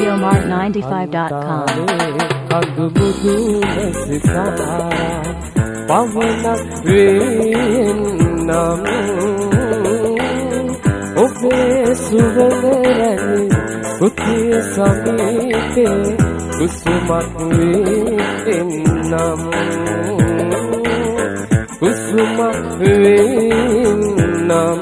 radiomart95.com. කඳුමුදු සිතා පවනක් වෙන්නම් ඔබේ සුවඳරැලි කුටිය සමීපේ කුසුමක් වෙන්නම් කුසුමක් වෙන්නම්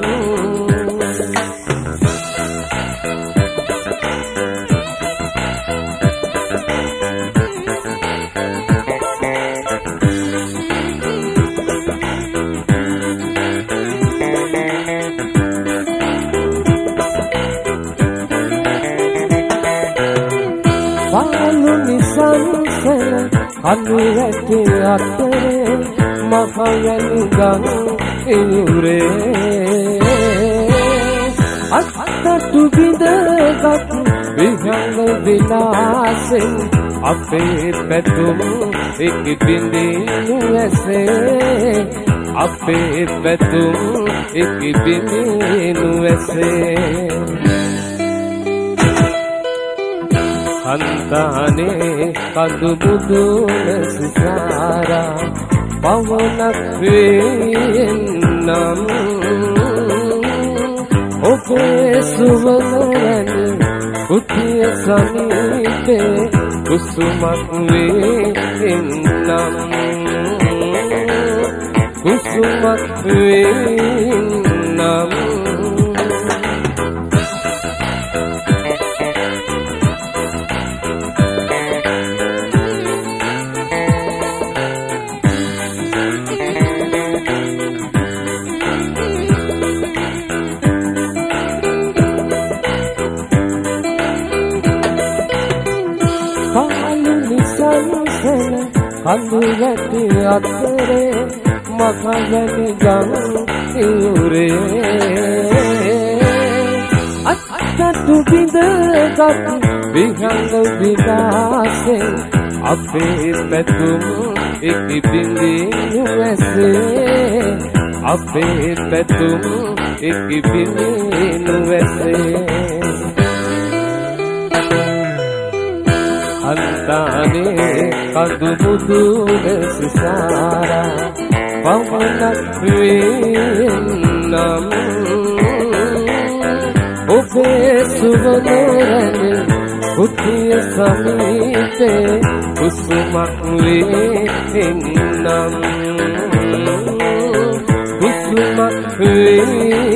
අනුරැටි අතරේ මහයන් ගඟ ඉවුරේ අත්තටු බිඳගත් විහංග විලාසෙන් අපේ පැතුම් එක් බිඳිනු ඇසේ අපේ පැතුම් එක් බිඳිනු ඇසේ අන්තානේ කඳුමුදු සිතාරා පවනක් වෙන්නම් ඔබේ සුවඳරැලි කුටිය සමීපේ කුසුමක් වෙන්නම් කුසුමක් වෙන්නම් අනුරැටි අතරේ මහයන් ගඟ ඉවුරේ අත්තටු බිඳගත් විහංග විලාසෙන් අපේ පැතුම් එක් බිඳිනු ඇසේ අපේ පැතුම් එක් බිඳිනු ඇසේ අන්තානේ කඳුමුදු සිතාරා පවනක් වෙන්නම් ඔබේ සුවඳරැලි කුටිය සමීපේ කුසුමක් වෙන්නම් කුසුමක් වෙන්නම්